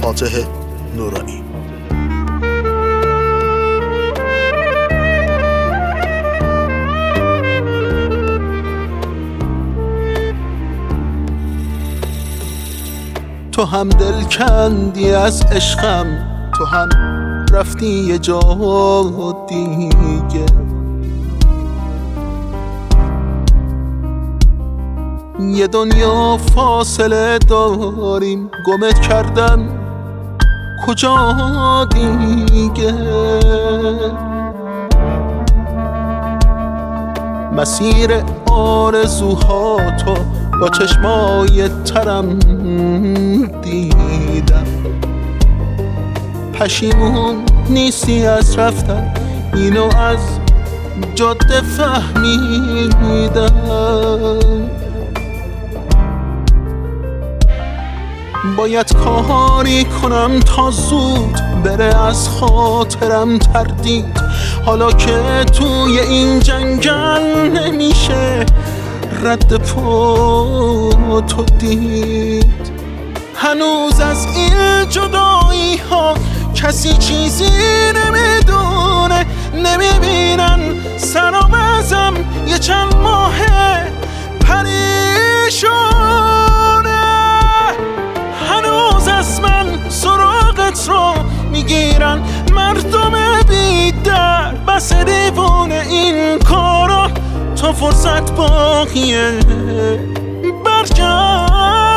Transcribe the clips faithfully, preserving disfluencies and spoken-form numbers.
فاتح نورانی. تو هم دل کندی از عشقم، تو هم رفتی یه جا دیگه، یه دنیا فاصله داریم، گمت کردم کجا دیگه. مسیر آرزوهاتو با چشمای ترم دیدم، پشیمون نیستی از رفتن، اینو از جاده فهمیدم. باید کاری کنم تا زود بره از خاطرم تردید، حالا که توی این جنگل نمیشه رد پا تو دید. هنوز از این جدایی ها کسی چیزی نمیدونه، نمیبینن سر و وضعم یه چند ماهه پریشونه. هنوز از من سراغت رو میگیرن مردم بی در، بس دیوونه این کارا، تو فرصت باقیه برگرد.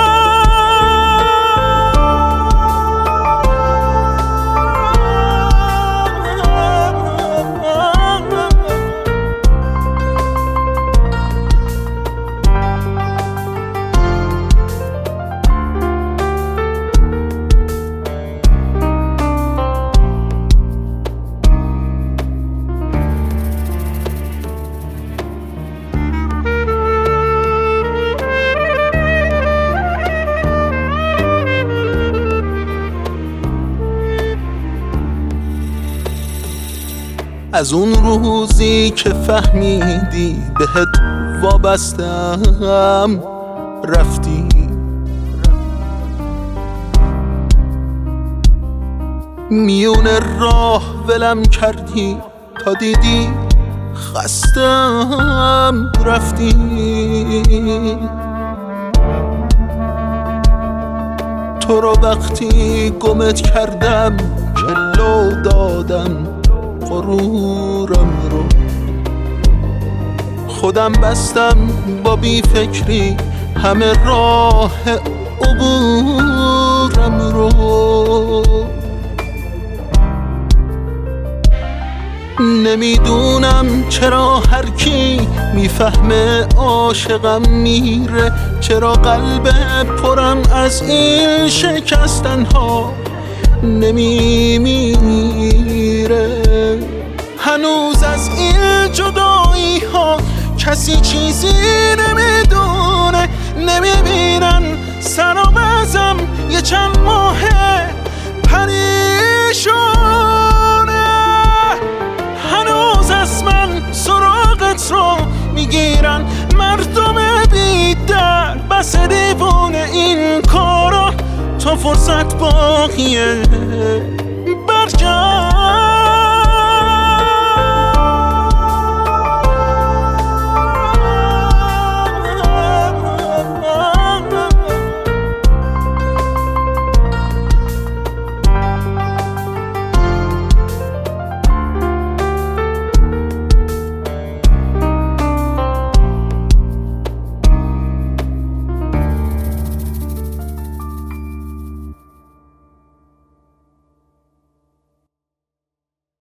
از اون روزی که فهمیدی بهت وابستم رفتی، میون راه ولم کردی تا دیدی خستم رفتی. تو رو وقتی گمت کردم جلو دادم غرورم رو، خودم بستم با بی فکری همه راه عبورم رو. نمیدونم چرا هر کی میفهمه عاشقم میره، چرا قلب پرم از این شکستن ها نمیمیره. هنوز از این جدایی ها کسی چیزی نمیدونه، نمیبینن سر و وضعم یه چند ماهه پریشونه. هنوز از من سراغت رو میگیرن مردم بی در، بس دیوونه این کارا، تو فرصت باقیه